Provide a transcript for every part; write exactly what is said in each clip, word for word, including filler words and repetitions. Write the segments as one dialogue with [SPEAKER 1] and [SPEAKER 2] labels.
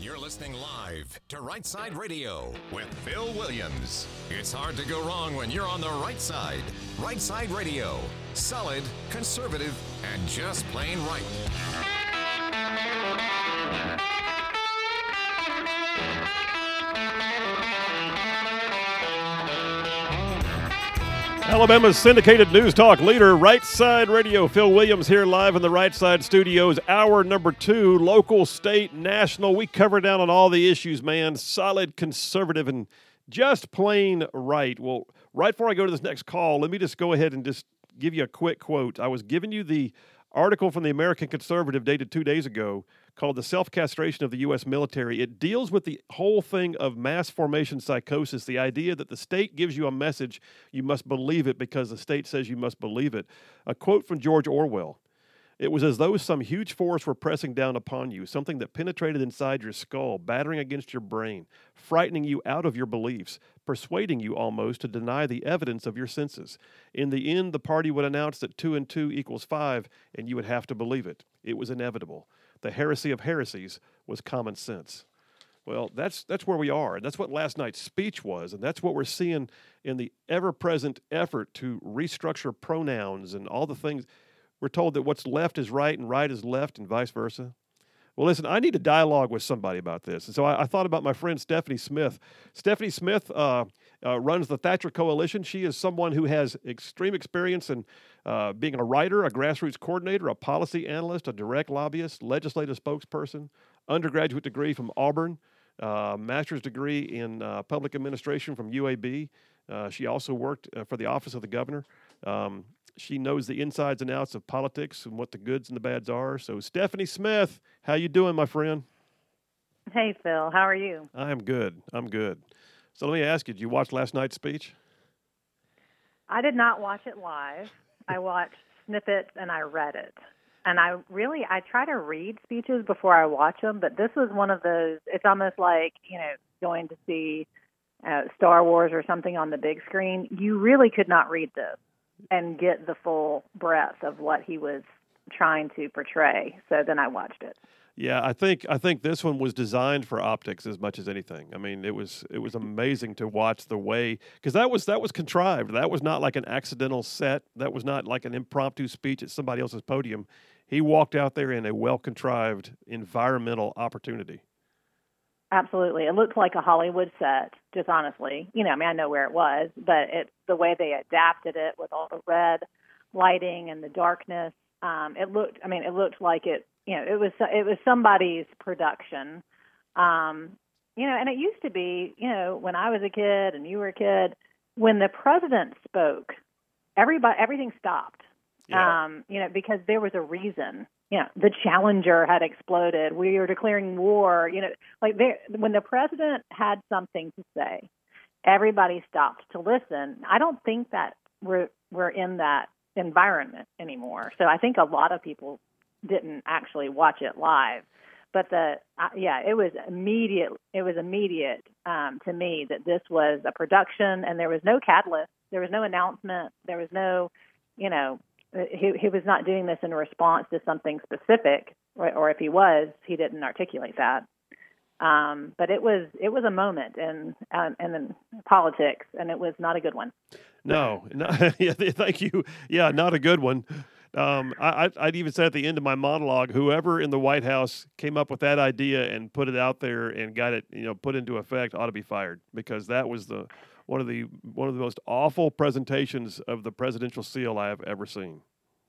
[SPEAKER 1] You're listening live to Right Side Radio with Phil Williams. It's hard to go wrong when you're on the right side. Right Side Radio. Solid, conservative, and just plain right.
[SPEAKER 2] Alabama's syndicated news talk leader, Right Side Radio. Phil Williams here live in the Right Side Studios. Hour number two, local, state, national. We cover down on all the issues, man. Solid, conservative, and just plain right. Well, right before I go to this next call, let me just go ahead and just give you a quick quote. I was giving you the article from the American Conservative dated two days ago called The Self-Castration of the U S Military. It deals with the whole thing of mass formation psychosis, the idea that the state gives you a message, you must believe it because the state says you must believe it. A quote from George Orwell. It was as though some huge force were pressing down upon you, something that penetrated inside your skull, battering against your brain, frightening you out of your beliefs, persuading you almost to deny the evidence of your senses. In the end, the party would announce that two and two equals five, and you would have to believe it. It was inevitable. The heresy of heresies was common sense. Well, that's that's where we are, and that's what last night's speech was, and that's what we're seeing in the ever-present effort to restructure pronouns and all the things. We're told that what's left is right and right is left and vice versa. Well, listen, I need a dialogue with somebody about this. And so I, I thought about my friend Stephanie Smith. Stephanie Smith uh, uh, runs the Thatcher Coalition. She is someone who has extreme experience in uh, being a writer, a grassroots coordinator, a policy analyst, a direct lobbyist, legislative spokesperson, undergraduate degree from Auburn, uh, master's degree in uh, public administration from U A B. Uh, she also worked uh, for the office of the governor. Um, She knows the insides and outs of politics and what the goods and the bads are. So, Stephanie Smith, how you doing, my friend?
[SPEAKER 3] Hey, Phil. How are you?
[SPEAKER 2] I am good. I'm good. So let me ask you, did you watch last night's speech?
[SPEAKER 3] I did not watch it live. I watched snippets and I read it. And I really, I try to read speeches before I watch them, but this was one of those, it's almost like, you know, going to see uh, Star Wars or something on the big screen. You really could not read this and get the full breadth of what he was trying to portray. So then I watched it.
[SPEAKER 2] Yeah, I think I think this one was designed for optics as much as anything. I mean, it was it was amazing to watch the way, because that was that was contrived. That was not like an accidental set. That was not like an impromptu speech at somebody else's podium. He walked out there in a well-contrived environmental opportunity.
[SPEAKER 3] Absolutely. It looked like a Hollywood set, just honestly. You know, I mean, I know where it was, but it, the way they adapted it with all the red lighting and the darkness, um, it looked, I mean, it looked like it, you know, it was, it was somebody's production. Um, you know, and it used to be, you know, when I was a kid and you were a kid, when the president spoke, everybody, everything stopped,
[SPEAKER 2] Yeah.
[SPEAKER 3] um, you know, because there was a reason. You know, the Challenger had exploded. We were declaring war. You know, like there, when the president had something to say, everybody stopped to listen. I don't think that we're we're in that environment anymore. So I think a lot of people didn't actually watch it live. But the uh, yeah, it was immediate. It was immediate um, to me that this was a production, and there was no catalyst. There was no announcement. There was no, you know. He, he was not doing this in response to something specific, or, or if he was, he didn't articulate that. Um, but it was it was a moment in um, in politics, and it was not a good one.
[SPEAKER 2] No, no yeah, thank you. Yeah, not a good one. Um, I, I'd even say at the end of my monologue, whoever in the White House came up with that idea and put it out there and got it, you know, put into effect ought to be fired, because that was the one of the one of the most awful presentations of the presidential seal I have ever seen.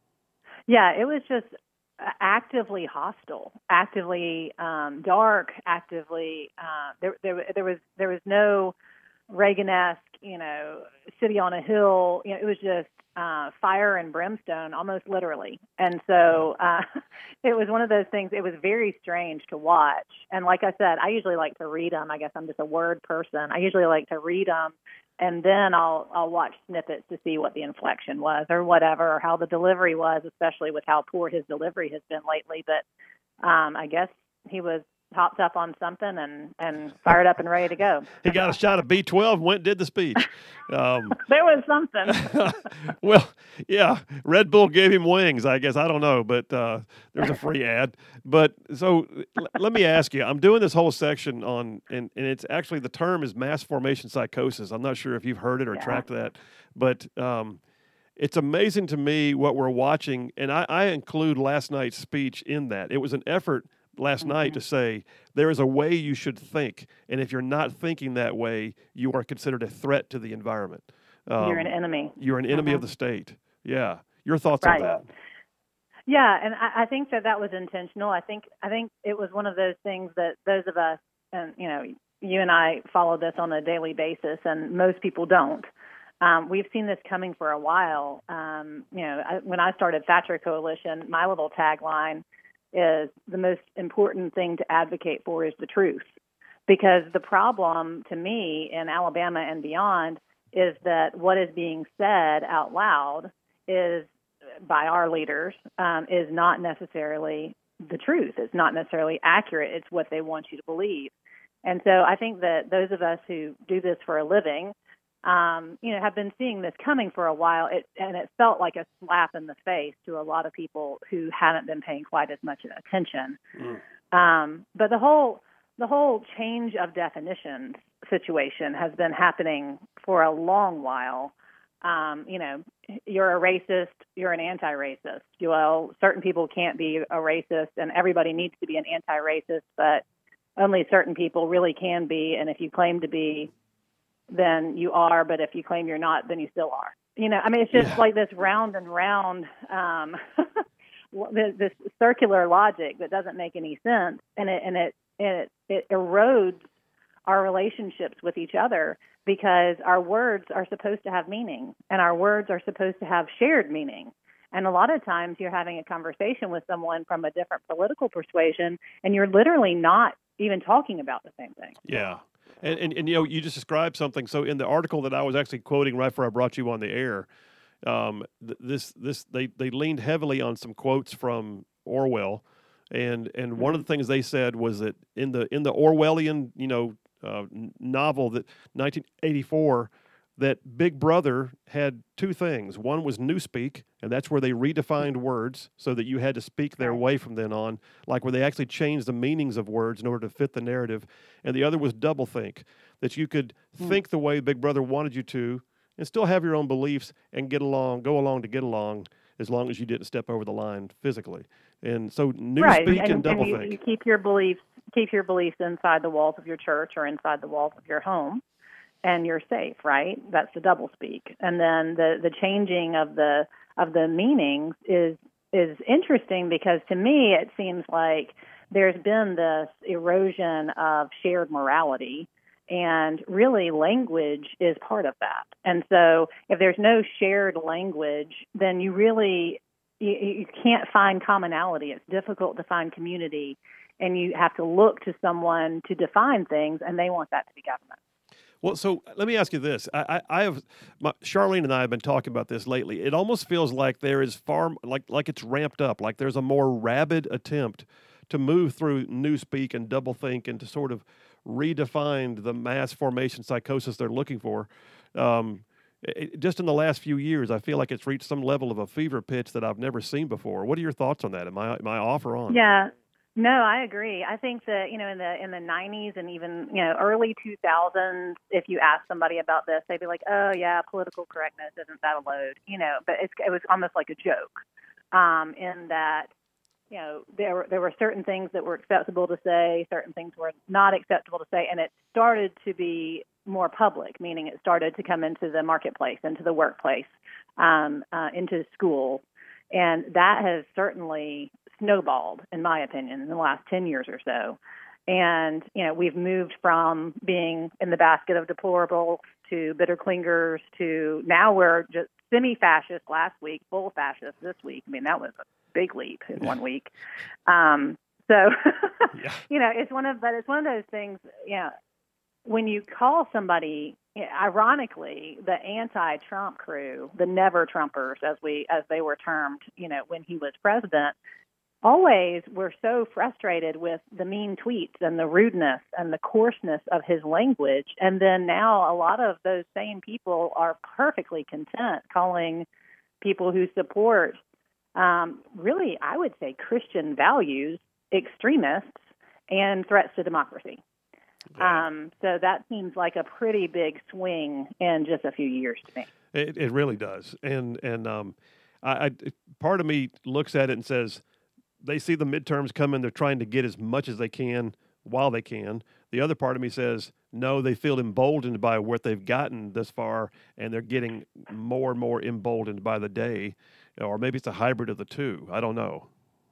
[SPEAKER 3] Yeah, it was just actively hostile, actively um, dark, actively. Uh, there, there, there was there was no Reagan-esque, you know, city on a hill. You know, it was just uh, fire and brimstone, almost literally. And so uh, it was one of those things. It was very strange to watch. And like I said, I usually like to read them. I guess I'm just a word person. I usually like to read them, and then I'll I'll watch snippets to see what the inflection was or whatever, or how the delivery was, especially with how poor his delivery has been lately. But um, I guess he was hopped up on something and, and fired up and ready to go.
[SPEAKER 2] He got a shot of B twelve, went and did the speech. Um,
[SPEAKER 3] there was something.
[SPEAKER 2] Well, yeah, Red Bull gave him wings, I guess. I don't know, but uh, there's a free ad. But so l- let me ask you, I'm doing this whole section on, and, and it's actually, the term is mass formation psychosis. I'm not sure if you've heard it or
[SPEAKER 3] Yeah.
[SPEAKER 2] tracked that, but um, it's amazing to me what we're watching. And I, I include last night's speech in that. It was an effort last mm-hmm. night to say there is a way you should think, and if you're not thinking that way, you are considered a threat to the environment. Um,
[SPEAKER 3] you're an enemy.
[SPEAKER 2] You're an enemy
[SPEAKER 3] mm-hmm.
[SPEAKER 2] of the state. Yeah. Your thoughts
[SPEAKER 3] right.
[SPEAKER 2] on that?
[SPEAKER 3] Yeah, and I, I think that that was intentional. I think I think it was one of those things that those of us, and you know, you and I follow this on a daily basis, and most people don't. Um, we've seen this coming for a while. Um, you know, I, when I started Thatcher Coalition, my little tagline is the most important thing to advocate for is the truth. Because the problem to me in Alabama and beyond is that what is being said out loud is by our leaders um, is not necessarily the truth. It's not necessarily accurate. It's what they want you to believe. And so I think that those of us who do this for a living, um, you know, have been seeing this coming for a while, it, and it felt like a slap in the face to a lot of people who haven't been paying quite as much attention. Mm. Um, but the whole the whole change of definitions situation has been happening for a long while. Um, you know, you're a racist, you're an anti-racist. Well, certain people can't be a racist, and everybody needs to be an anti-racist, but only certain people really can be. And if you claim to be, then you are. But if you claim you're not, then you still are. You know, I mean, it's just yeah. like this round and round, um, this, this circular logic that doesn't make any sense, and it and it it, it erodes our relationships with each other, because our words are supposed to have meaning, and our words are supposed to have shared meaning. And a lot of times you're having a conversation with someone from a different political persuasion, and you're literally not even talking about the same thing.
[SPEAKER 2] Yeah. And, and, and you know, you just described something. So in the article that I was actually quoting right before I brought you on the air, um, th- this this they, they leaned heavily on some quotes from Orwell. And and one of the things they said was that in the in the Orwellian, you know, Uh, novel that nineteen eighty-four, that Big Brother had two things. One was Newspeak, and that's where they redefined words so that you had to speak their way from then on, like where they actually changed the meanings of words in order to fit the narrative. And the other was Doublethink, that you could mm. think the way Big Brother wanted you to and still have your own beliefs and get along, go along to get along, as long as you didn't step over the line physically. And so Newspeak
[SPEAKER 3] right. and,
[SPEAKER 2] and, and Doublethink.
[SPEAKER 3] You, you keep your beliefs keep your beliefs inside the walls of your church or inside the walls of your home, and you're safe, right? That's the doublespeak. And then the, the changing of the of the meanings is is interesting, because to me it seems like there's been this erosion of shared morality, and really language is part of that. And so if there's no shared language, then you really you, you can't find commonality. It's difficult to find community. And you have to look to someone to define things, and they want that to be government.
[SPEAKER 2] Well, so let me ask you this. I, I, I have, my, Charlene and I have been talking about this lately. It almost feels like there is far, like like it's ramped up, like there's a more rabid attempt to move through Newspeak and Doublethink and to sort of redefine the mass formation psychosis they're looking for. Um, it, just in the last few years, I feel like it's reached some level of a fever pitch that I've never seen before. What are your thoughts on that? Am I am I off or on?
[SPEAKER 3] Yeah. No, I agree. I think that, you know, in the in the nineties and even, you know, early two thousands, if you ask somebody about this, they'd be like, oh, yeah, political correctness, isn't that a load? You know, but it's, it was almost like a joke um, in that, you know, there were, there were certain things that were acceptable to say, certain things were not acceptable to say, and it started to be more public, meaning it started to come into the marketplace, into the workplace, um, uh, into school. And that has certainly snowballed, in my opinion, in the last ten years or so. And, you know, we've moved from being in the basket of deplorables to bitter clingers to now we're just semi-fascist last week, full fascist this week. I mean, that was a big leap in one week. Um, so, yeah. you know, it's one of, but it's one of those things, you know, when you call somebody, you know, ironically, the anti-Trump crew, the never Trumpers, as we, as they were termed, you know, when he was president, always were so frustrated with the mean tweets and the rudeness and the coarseness of his language. And then now a lot of those same people are perfectly content calling people who support, um, really, I would say, Christian values, extremists, and threats to democracy. Yeah. Um, so that seems like a pretty big swing in just a few years to me.
[SPEAKER 2] It, it really does. And and um, I, I part of me looks at it and says, they see the midterms coming, they're trying to get as much as they can while they can. The other part of me says, no, they feel emboldened by what they've gotten this far, and they're getting more and more emboldened by the day. Or maybe it's a hybrid of the two. I don't know.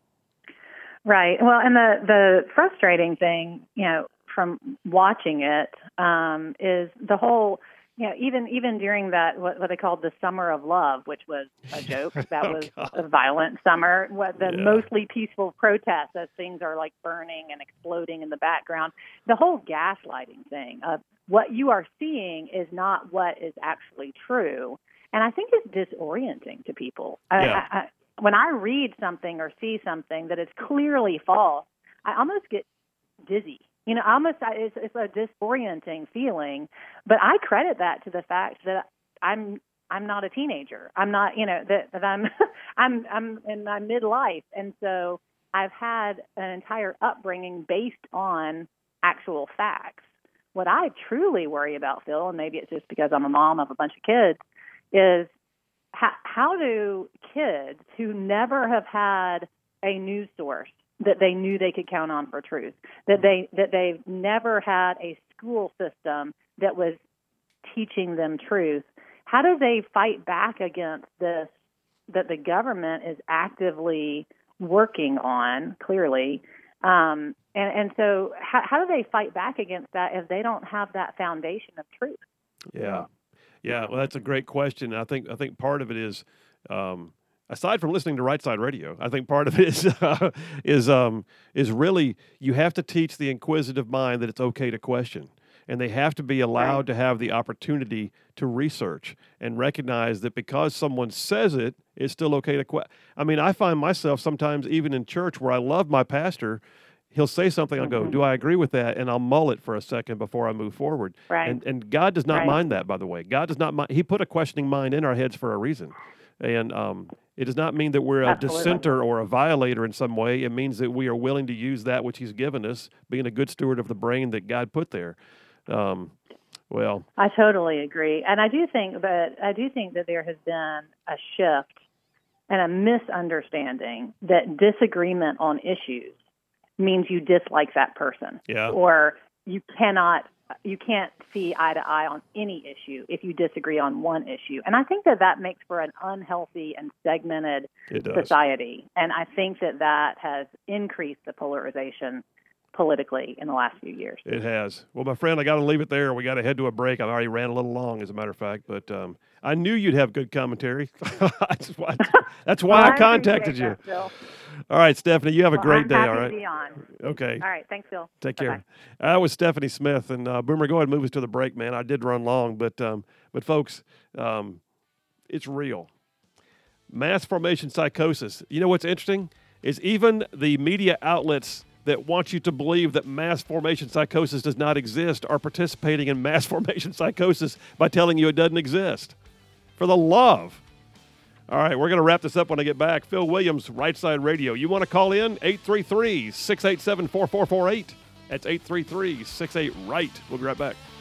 [SPEAKER 3] Right. Well, and the, the frustrating thing, you know, from watching it um, is the whole, you know, even even during that, what, what they called the Summer of Love, which was a joke. That oh, was God. a violent summer, what the yeah. mostly peaceful protests as things are like burning and exploding in the background. The whole gaslighting thing of what you are seeing is not what is actually true. And I think it's disorienting to people.
[SPEAKER 2] Yeah.
[SPEAKER 3] I, I, when I read something or see something that is clearly false, I almost get dizzy. You know, almost it's, it's a disorienting feeling, but I credit that to the fact that I'm I'm not a teenager. I'm not, you know, that, that I'm I'm I'm in my midlife, and so I've had an entire upbringing based on actual facts. What I truly worry about, Phil, and maybe it's just because I'm a mom of a bunch of kids, is how, how do kids who never have had a news source that they knew they could count on for truth, that they that they've never had a school system that was teaching them truth, how do they fight back against this that the government is actively working on, clearly? Um, and, and so how, how do they fight back against that if they don't have that foundation of truth?
[SPEAKER 2] Yeah. Yeah, well, that's a great question. I think I think part of it is, um, aside from listening to Right Side Radio, I think part of it is uh, is um, is really you have to teach the inquisitive mind that it's okay to question, and they have to be allowed right. to have the opportunity to research and recognize that because someone says it, it's still okay to question. I mean, I find myself sometimes even in church where I love my pastor. He'll say something, I'll go, do I agree with that? And I'll mull it for a second before I move forward.
[SPEAKER 3] Right.
[SPEAKER 2] And and God does not
[SPEAKER 3] right.
[SPEAKER 2] mind that, by the way. God does not mind. He put a questioning mind in our heads for a reason. And um, it does not mean that we're a
[SPEAKER 3] Absolutely.
[SPEAKER 2] dissenter or a violator in some way. It means that we are willing to use that which he's given us, being a good steward of the brain that God put there. Um, well,
[SPEAKER 3] I totally agree. And I do think that I do think that there has been a shift and a misunderstanding that disagreement on issues means you dislike that person,
[SPEAKER 2] yeah.
[SPEAKER 3] or you cannot, you can't see eye to eye on any issue if you disagree on one issue. And I think that that makes for an unhealthy and segmented society. And I think that that has increased the polarization politically in the last few years.
[SPEAKER 2] It has. Well, my friend, I got to leave it there. We got to head to a break. I already ran a little long, as a matter of fact, but um, I knew you'd have good commentary. that's why, that's why well, I contacted you.
[SPEAKER 3] That,
[SPEAKER 2] all right, Stephanie, you have
[SPEAKER 3] well,
[SPEAKER 2] a great
[SPEAKER 3] I'm
[SPEAKER 2] day,
[SPEAKER 3] happy
[SPEAKER 2] all right?
[SPEAKER 3] To be on.
[SPEAKER 2] Okay.
[SPEAKER 3] All right, thanks, Phil.
[SPEAKER 2] Take
[SPEAKER 3] Bye-bye.
[SPEAKER 2] care. That was Stephanie Smith, and uh, Boomer, go ahead and move us to the break, man. I did run long, but um, but folks, um, it's real. Mass formation psychosis. You know what's interesting is even the media outlets that want you to believe that mass formation psychosis does not exist are participating in mass formation psychosis by telling you it doesn't exist. For the love. All right, we're going to wrap this up when I get back. Phil Williams, Right Side Radio. You want to call in? eight three three, six eight seven, four four four eight. That's eight three three, six eight, R I G H T. We'll be right back.